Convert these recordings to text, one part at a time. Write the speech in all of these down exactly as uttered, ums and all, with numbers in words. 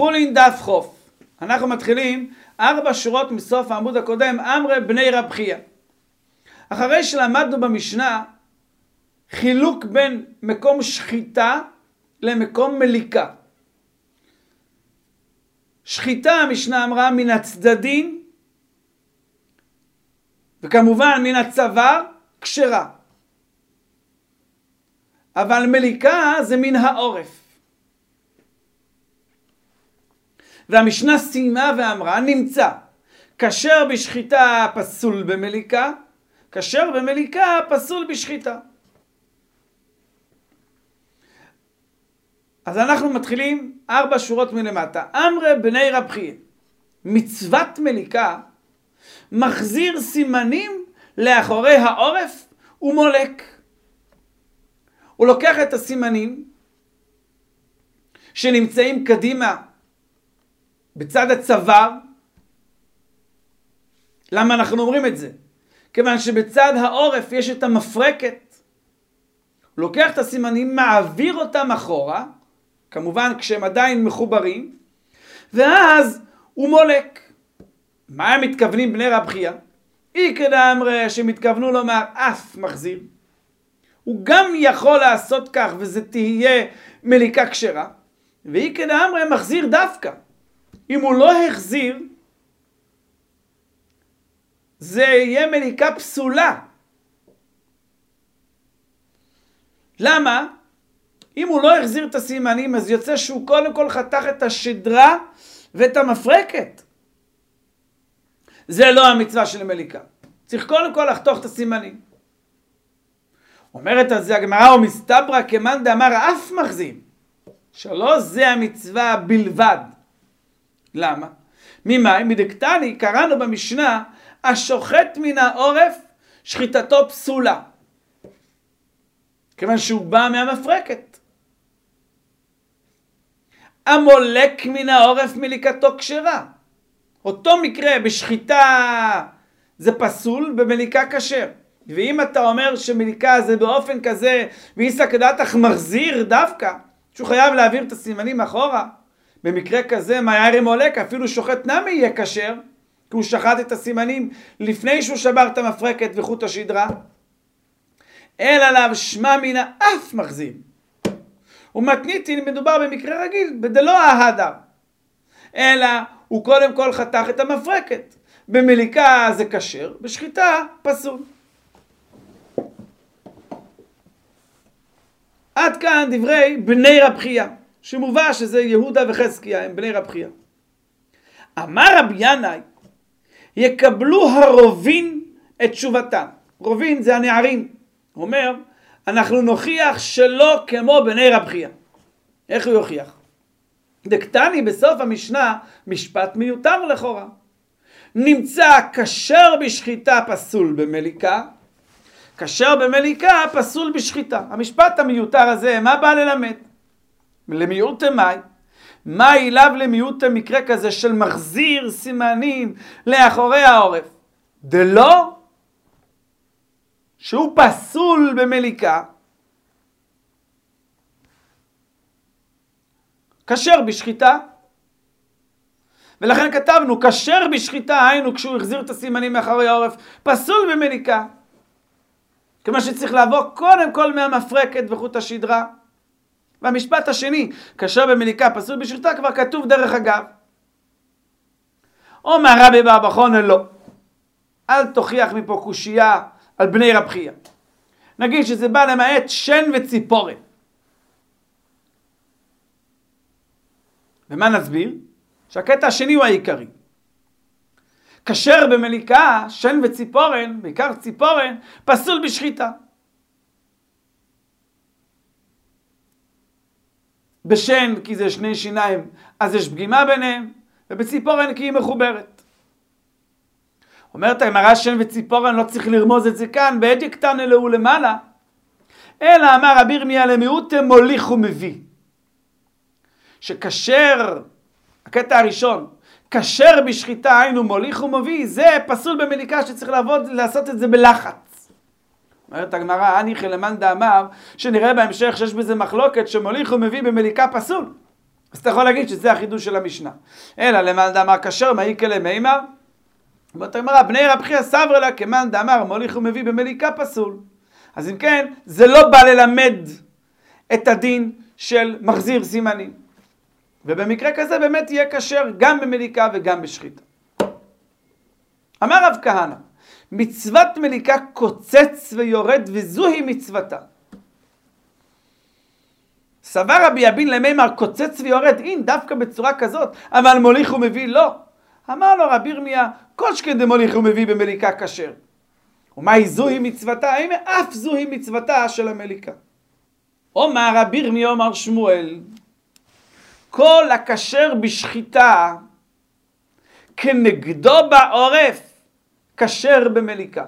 חולין דף חוף. אנחנו מתחילים ארבע שורות מסוף העמוד הקודם, אמרי בני רב חייא. אחרי שלמדנו במשנה חילוק בין מקום שחיטה למקום מליקה. שחיטה, המשנה אמרה, מן הצדדים, וכמובן מן הצוואר, כשרה. אבל מליקה זה מן העורף. והמשנה סיימה ואמרה, נמצא, כשר בשחיטה פסול במליקה, כשר במליקה פסול בשחיטה. אז אנחנו מתחילים ארבע שורות מלמטה. אמרי בני רב חייא, מצוות מליקה מחזיר סימנים לאחורי העורף ומולק. הוא לוקח את הסימנים שנמצאים קדימה בצד הצוואר. למה אנחנו אומרים את זה? כיוון שבצד העורף יש את המפרקת. הוא לוקח את הסימנים, מעביר אותם אחורה, כמובן כשהם עדיין מחוברים, ואז הוא מולק. מה הם מתכוונים בני רב חייא? אי כדאמרי שמתכוונו לומר אף מחזיר. הוא גם יכול לעשות כך וזה תהיה מליקה כשרה, ואי כדאמרי מחזיר דווקא. אם הוא לא החזיר, זה יהיה מליקה פסולה. למה? אם הוא לא החזיר את הסימנים, אז יוצא שהוא קודם כל חתך את השדרה ואת המפרקת. זה לא המצווה של המליקה. צריך קודם כל לחתוך את הסימנים. אומרת על זה הגמרא, או מסתברא כמאן דאמר אף מחזיר. שלא זה המצווה בלבד. למה? ממאי? מדקתני, קראנו במשנה, השוחט מן העורף שחיטתו פסולה. כיוון שהוא בא מהמפרקת. המולק מן העורף מליקתו כשרה. אותו מקרה בשחיטה זה פסול, במליקה כשר. ואם אתה אומר שמליקה זה באופן כזה, ואיסא כדעתך מחזיר דווקא, שהוא חייב להעביר את הסימנים אחורה, במקרה כזה מהירי מולק, אפילו שוחט נמי יהיה כשר, כי הוא שחט את הסימנים לפני שהוא שבר את המפרקת וחוט השדרה. אלא עליו שמע מן האף מחזיר. ומתניתין מדובר במקרה רגיל, בדלא ההדר. אלא הוא קודם כל חתך את המפרקת. במליקה זה כשר, בשחיטה פסול. עד כאן דברי בני רב חייא, שמובא שזה יהודה וחזקיה, הם בני רב חייא. אמר רבי ינאי, יקבלו הרובין את תשובתם. רובין זה הנערים. הוא אומר, אנחנו נוכיח שלא כמו בני רב חייא. איך הוא יוכיח? דקתני בסוף המשנה, משפט מיותר לכאורה. נמצא כשר בשחיטה פסול במליקה, כשר במליקה פסול בשחיטה. המשפט המיותר הזה, מה בא ללמד? למיעוט מאי. מה אליו למיעוט מקרה כזה של מחזיר סימנים לאחורי העורף? דלא שהוא פסול במליקה, כשר בשחיטה. ולכן כתבנו, כשר בשחיטה, היינו כשהוא החזיר את הסימנים מאחורי העורף, פסול במליקה. כמו שצריך לעבור קודם כל מהמפרקת וחוט השדרה. והמשפט השני, כשר במליקה, פסול בשחיטה, כבר כתוב דרך אגב. אומר רבי בר בחונה, לא. אל תוכיח מפה קושייה על בני רב חייא. נגיד שזה בא למעט שן וציפורן. ומה נסביר? שהקטע השני הוא העיקרי. כשר במליקה, שן וציפורן, בעיקר ציפורן, פסול בשחיטה. בשן כי זה שני שיניים, אז יש פגימה ביניהם, ובציפורן כי היא מחוברת. אומרת הגמרא, שן וציפורן, לא צריך לרמוז את זה כאן, בעד יקטן אלוהו למעלה. אלא אמר רבי ירמיה למיעוט מוליך ומביא. שכשר, הקטע הראשון, כשר בשחיטה היינו מוליך ומביא, זה פסול במליקה שצריך לעבוד, לעשות את זה בלחץ. אומרת הגמרא, הניחא למאן דאמר, שנראה בהמשך שיש בזה מחלוקת שמוליך ומביא במליקה פסול. אז אתה יכול להגיד שזה החידוש של המשנה. אלא למאן דאמר כשר מעיקה למימר, אומרת הגמרא, בני רב חייא סברא לה כמאן דאמר מוליך ומביא במליקה פסול. אז אם כן, זה לא בא ללמד את הדין של מחזיר סימנים. ובמקרה כזה באמת יהיה כשר גם במליקה וגם בשחיטה. אמר רב כהנא, מצוות מליקה קוצץ ויורד וזוהי מצוותה. סבר רבי אבין למימר קוצץ ויורד, אין דווקא בצורה כזאת, אבל מוליך ומביא לא. אמר לו רבי ירמיה, כל שכן דמוליך ומביא במליקה כשר. ומהי זוהי מצוותה? האם אף זוהי מצוותה של המליקה? אומר רבי ירמיה אומר שמואל, כל הכשר בשחיטה כנגדו בעורף כשר במליקה.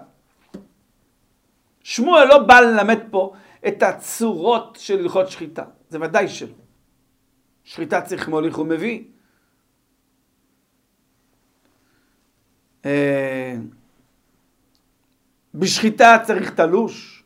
שמואל לא בא ללמד פה את הצורות של הלכות שחיטה, זה ודאי שלא. שחיטה צריך מוליך ומביא. בשחיטה צריך תלוש.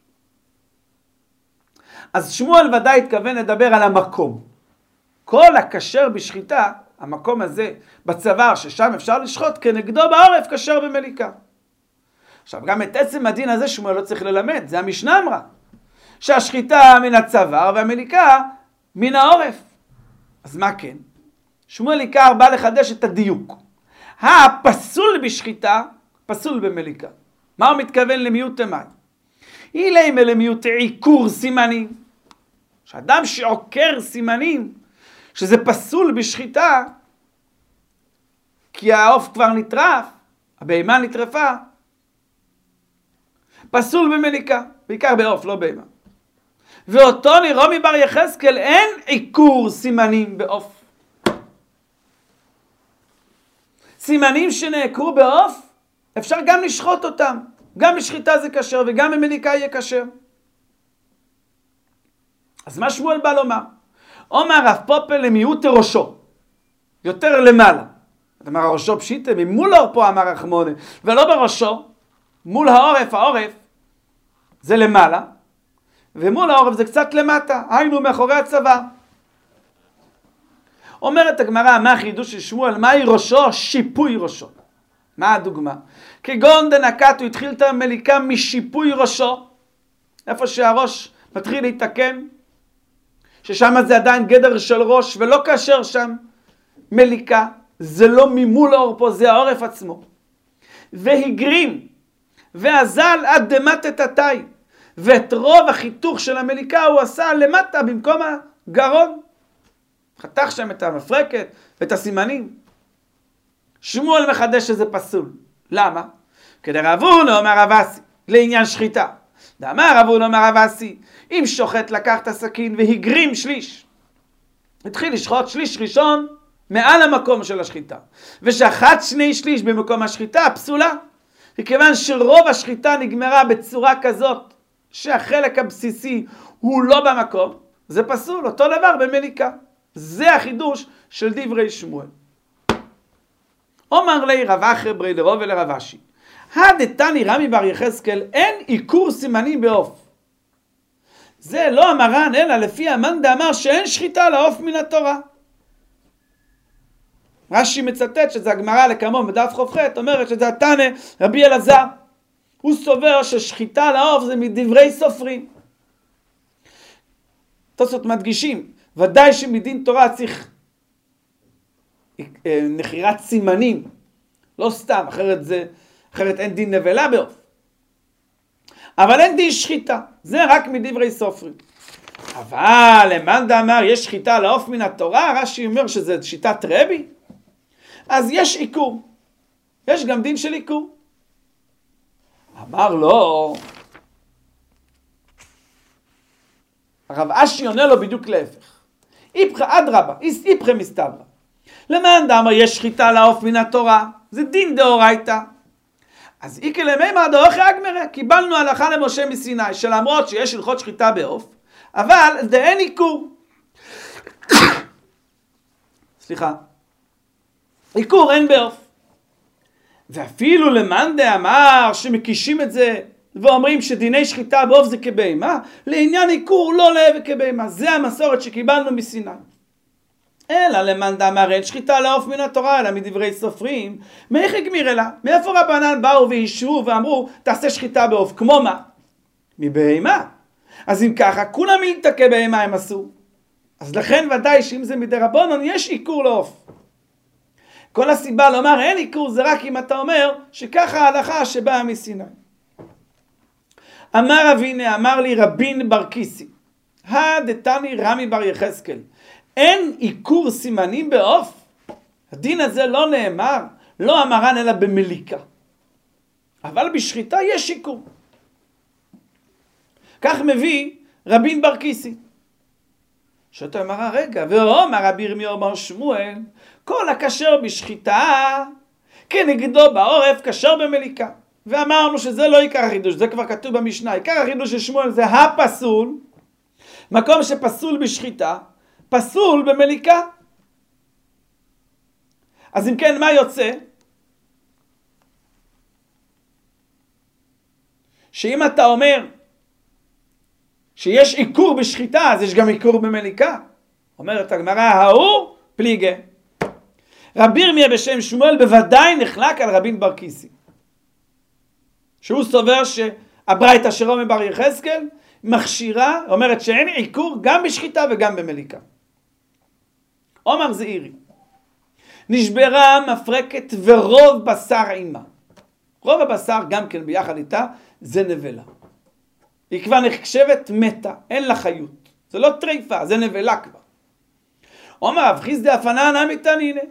אז שמואל ודאי התכוון לדבר על המקום. כל הכשר בשחיטה, המקום הזה בצוואר ששם אפשר לשחוט, כנגדו בעורף כשר במליקה. עכשיו גם את עצם הדין הזה שמואל לא צריך ללמד, זה המשנה אמרה. שהשחיטה מן הצוואר והמליקה מן העורף. אז מה כן? שמואל עיקר בא לחדש את הדיוק. הפסול בשחיטה, פסול במליקה. מה הוא מתכוון למיעוט מים? אילי למיעוט עיקור סימנים. שאדם שעוקר סימנים, שזה פסול בשחיטה, כי העוף כבר נטרף, הבהמה נטרפה, פסול במליקה, בעיקר בעוף, לא בהמה. ואותו לרומי בר יחזקאל אין עיקור סימנים בעוף. סימנים שנעקרו בעוף, אפשר גם לשחוט אותם. גם בשחיטה זה כשר וגם במליקה יהיה כשר. אז מה שמואל בא לומר? אומר רב פופל למיעוט ראשו, יותר למעלה. זאת אומרת, הראשו פשיטה, ממול האור פה אמר רחמונה, ולא בראשו, מול העורף, העורף זה למעלה, ומול העורף זה קצת למטה, היינו מאחורי הצבא. אומרת הגמרא, מה החידוש של שמואל? מהי ראשו? שיפוי ראשו. מה הדוגמה? כגון דנקת, הוא התחיל את המליקה משיפוי ראשו, איפה שהראש מתחיל להתקן, ששם זה עדיין גדר של ראש, ולא כאשר שם מליקה, זה לא ממול האור פה, זה העורף עצמו. והגרים, ועזל עד דמטת התאי, ואת רוב החיתוך של המליקה הוא עשה למטה במקום הגרון. חתך שם את המפרקת ואת הסימנים. שמואל מחדש שזה פסול. למה? כדי רב הונא אמר רב אסי, לעניין שחיטה. דאמר רב הונא אמר רב אסי, אם שוחט לקח את הסכין והגרים שליש, התחיל לשחוט שליש ראשון מעל המקום של השחיטה, ושחט שני שליש במקום השחיטה, פסולה. מכיוון שרוב השחיטה נגמרה בצורה כזאת, שהחלק הבסיסי הוא לא במקום, זה פסול, אותו דבר במליקה. זה החידוש של דברי שמואל. אומר לי רב אחר ברי לרוב ולרב אשי, הדתני רמי בר יחזקאל, אין עיקור סימנים בעוף. זה לא המרן, אלא לפי המאן דאמר שאין שחיטה לעוף מן התורה. רש"י מצטט שזה הגמרא לקמום בדף ח"ח, אומרת שזה התנא רבי אלעזר. הוא סובר ששחיטה לעוף זה מדברי סופרים. תוספות מדגישים, ודאי שמדין תורה צריך נחירת סימנים, לא סתם, אחרת, זה, אחרת אין דין נבלה בעוף. אבל אין דין שחיטה, זה רק מדברי סופרים. אבל למאן דאמר יש שחיטה לעוף מן התורה, רש"י אומר שזה שיטת רבי, אז יש עיקור, יש גם דין של עיקור. אמר לו, הרב אשי עונה לו בדיוק להפך. איפכא אדרבה, איפכא מסתברא. למאן דאמר יש שחיטה לעוף מן התורה, זה דין דאורייתא. אז איקא למימר דאוכי אגמרא, קיבלנו הלכה למשה מסיני, שלמרות שיש הלכות שחיטה בעוף, אבל דאין עיקור. סליחה. עיקור אין בעוף. ואפילו למאן דאמר שמקישים את זה ואומרים שדיני שחיטה בעוף זה כבהמה, לעניין עיקור לא לאה וכבהמה. זה המסורת שקיבלנו מסיני. אלא למאן דאמר אין שחיטה לעוף מן התורה, אלא מדברי סופרים, מאיך הגמיר אלא? מאיפה רבנן באו והישבו ואמרו, תעשה שחיטה בעוף, כמו מה? מבהמה. אז אם ככה, כולם מלתקה בהמה הם עשו. אז לכן ודאי שאם זה מדי רבונון, יש עיקור לעוף. כל הסיבה לומר אין עיקור זה רק אם אתה אומר שככה ההלכה שבאה מסיני. אמר אבינה, אמר לי רבין בר קיסי, הדתני רמי בר יחזקאל, אין עיקור סימנים בעוף? הדין הזה לא נאמר, לא אמרן אלא במליקה. אבל בשחיטה יש עיקור. כך מביא רבין בר קיסי. שאתה אמר, רגע, ואומר רבי ירמיהו בר שמואל, כל הכשר בשחיטה, כנגדו בעורף כשר במליקה. ואמרנו שזה לא עיקר החידוש, זה כבר כתוב במשנה. עיקר החידוש של שמואל זה הפסול, מקום שפסול בשחיטה, פסול במליקה. אז אם כן, מה יוצא? שאם אתה אומר שיש עיקור בשחיטה, אז יש גם עיקור במליקה. אומרת הגמרא, ההוא פליגה. רבי ירמיה בשם שמואל בוודאי נחלק על רבין בר קיסי. שהוא סובר שהברייתא של רמי בר יחזקאל מכשירה, אומרת שאין עיקור גם בשחיטה וגם במליקה. עומר זעירי, נשברה מפרקת ורוב בשר עימה. רוב הבשר גם כן ביחד איתה זה נבלה. היא כבר נחשבת מתה, אין לה חיות. זה לא טריפה, זה נבלה כבר. עומר רב חיסדא אפנן אמיתנינא.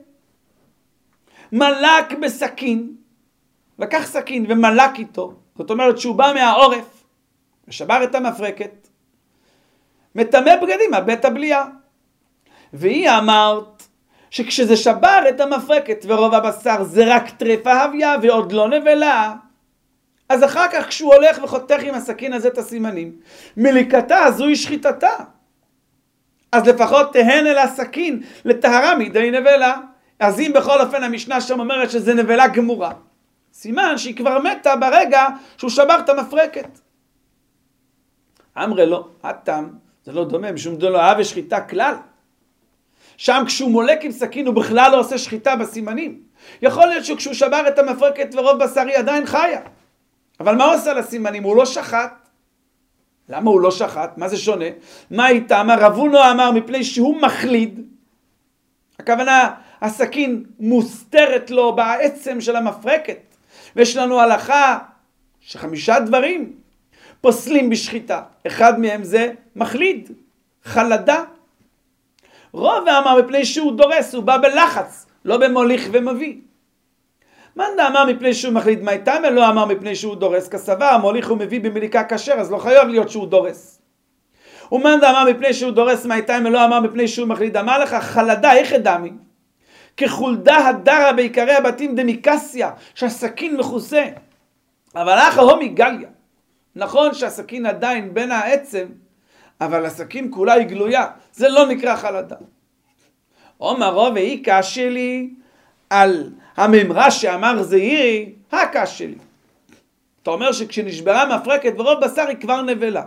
מלק בסכין, לקח סכין ומלק איתו, זאת אומרת שהוא בא מהעורף, ושבר את המפרקת, מטמא בגדים, הבית הבליעה. והיא אמרת, שכשזה שבר את המפרקת ורוב הבשר זה רק טרפה הוויה ועוד לא נבלה, אז אחר כך כשהוא הולך וחותך עם הסכין הזה את הסימנים, מליקתה זוהי שחיטתה. אז לפחות תהן אל הסכין לטהרה מידי נבלה. אז אם בכל אופן המשנה שם אומרת שזה נבלה גמורה, סימן שהיא כבר מתה ברגע שהוא שבר את המפרקת. אמרה לא, הטעם, זה לא דומה, משום דלא אהב שחיטה כלל. שם כשהוא מולק עם סכין הוא בכלל לא עושה שחיטה בסימנים. יכול להיות שכשהוא שבר את המפרקת ורוב בשר היא עדיין חיה. אבל מה עושה לסימנים? הוא לא שחט. למה הוא לא שחט? מה זה שונה? מה איתה? אמר רב הונא אמר מפני שהוא מחליד. הכוונה, הסכין מוסתרת לו בעצם של המפרקת. ויש לנו הלכה שחמישה דברים פוסלים בשחיטה. אחד מהם זה מחליד, חלדה. רוב אמר מפני שהוא דורס, הוא בא בלחץ, לא במוליך ומביא. מאן דאמר מפני שהוא מחליד מאי תמא, לא אמר מפני שהוא דורס, כסבר, מוליך ומביא במליקה כשר, אז לא חייב להיות שהוא דורס. ומאן דאמר מפני שהוא דורס מאי תמא, לא אמר מפני שהוא מחליד. אמר לך חלדה, איך אדמי? כחולדה הדרה בעיקרי הבתים דמיקסיה, שהסכין מכוסה. אבל אחר הומי גליה. נכון שהסכין עדיין בין העצם, אבל הסכין כולה היא גלויה. זה לא נקרא חלדה. אומר רוב והיא קש שלי על הממרה שאמר זעירי, הקש שלי. אתה אומר שכשנשברה מפרקת ורוב בשר היא כבר נבלה.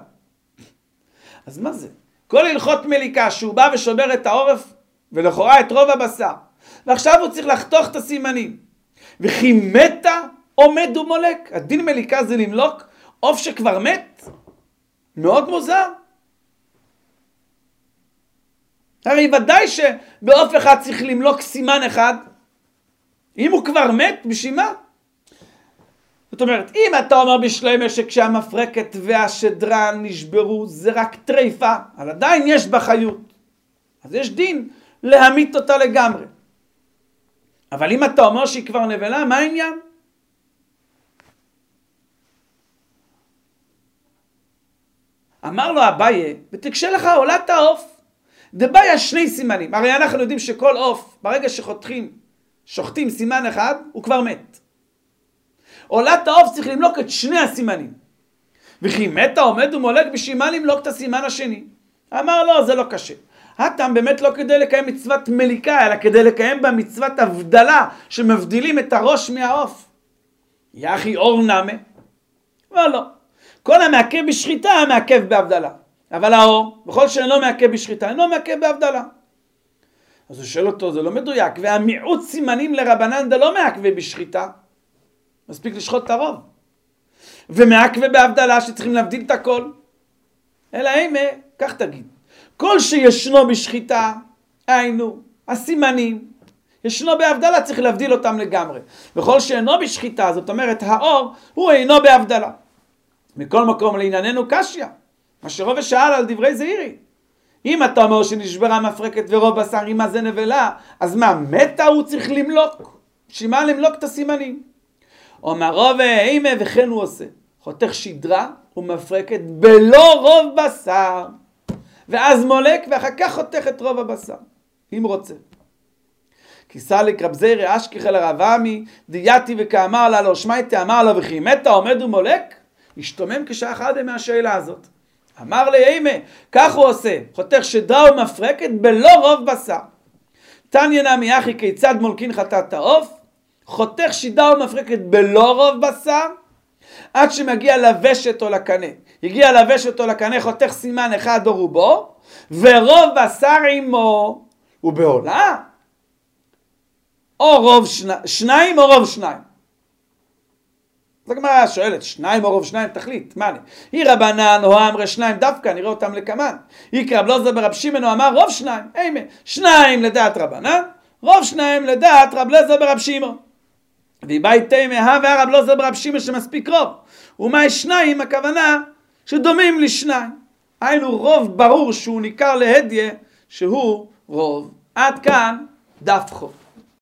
אז מה זה? כל הלכות מליקה שהוא בא ושובר את העורף ולכאורה את רוב הבשר. ועכשיו הוא צריך לחתוך את הסימנים. וכי מתה עומד ומולק. הדין מליקה זה למלוק עוף שכבר מת. מאוד מוזר. הרי ודאי שבעוף אחד צריך למלוק סימן אחד. אם הוא כבר מת, בשביל מה? זאת אומרת, אם אתה אומר בשלמה שכשהמפרקת והשדרן נשברו, זה רק טריפה, אבל עדיין יש בה חיות. אז יש דין להמית אותה לגמרי. אבל אם אתה אומר שהיא כבר נבלה, מה העניין? אמר לו אביי, ותקשה לך עולת העוף. דבעיה שני סימנים. הרי אנחנו יודעים שכל עוף, ברגע שחותכים, שוחטים סימן אחד, הוא כבר מת. עולת העוף צריך למלוק את שני הסימנים. וכי מתה עומד ומולק בשביל מה למלוק את הסימן השני. אמר לו, זה לא קשה. הטעם באמת לא כדי לקיים מצוות מליקה, אלא כדי לקיים בה מצוות הבדלה, שמבדילים את הראש מהעוף. יחי אור נמה. אבל לא. כל המעכב בשחיטה מעכב בהבדלה. אבל האור, בכל שאינו מעכב בשחיטה, אינו מעכב בהבדלה. אז הוא שואל אותו, זה לא מדויק, והמיעוט סימנים לרבנן דלא מעכבה בשחיטה. מספיק לשחוט את הרוב. ומעכבה בהבדלה שצריכים להבדיל את הכל. אלא אימה, כך תגיד. כל שישנו בשחיטה, היינו, הסימנים, ישנו בהבדלה, צריך להבדיל אותם לגמרי. וכל שאינו בשחיטה, זאת אומרת, האור, הוא אינו בהבדלה. מכל מקום לענייננו קשיא, מה שרוב שאל על דברי זעירי. אם אתה אומר שנשברה מפרקת ורוב בשר עם הזה נבלה, אז מה, מתה הוא צריך למלוק? שמה למלוק את הסימנים? אומר רוב אימה וכן הוא עושה. חותך שדרה ומפרקת בלא רוב בשר. ואז מולק ואחר כך חותך את רוב הבשר. אם רוצה. כי סליק רב זעירי אשכח אל הרב עמי, דייתי וכאמר לה לא שמייתי אמר לה וכי מתה עומד ומולק, השתומם כשעה אחת מהשאלה הזאת. אמר לי אימה, כך הוא עושה, חותך שדרה ומפרקת בלא רוב בשר. תניא נמי אחי כיצד מולקין חטאת העוף, חותך שדרה ומפרקת בלא רוב בשר, עד שמגיע לוושת או לקנה. הגיע לוושת או לקנה, חותך סימן אחד או רובו, ורוב בשר עמו, ובעולה, או רוב שני, שניים או רוב שניים. אז הגמרא שואלת, שניים או רוב שניים תחליט, מה אני? היא רבנן או אמרי שניים דווקא, נראה אותם לקמן. היא רב אלעזר ברב שמעון הוא אמר רוב שניים, אימה, שניים לדעת רבנן, רוב שניים לדעת רב אלעזר ברב שמעון. והיא בית תימה, הווה רב אלעזר ברב שמעון שמספיק רוב. ומה שניים הכוונה שדומים לשניים. היינו רוב ברור שהוא ניכר להדיה שהוא רוב. עד כאן דף חו.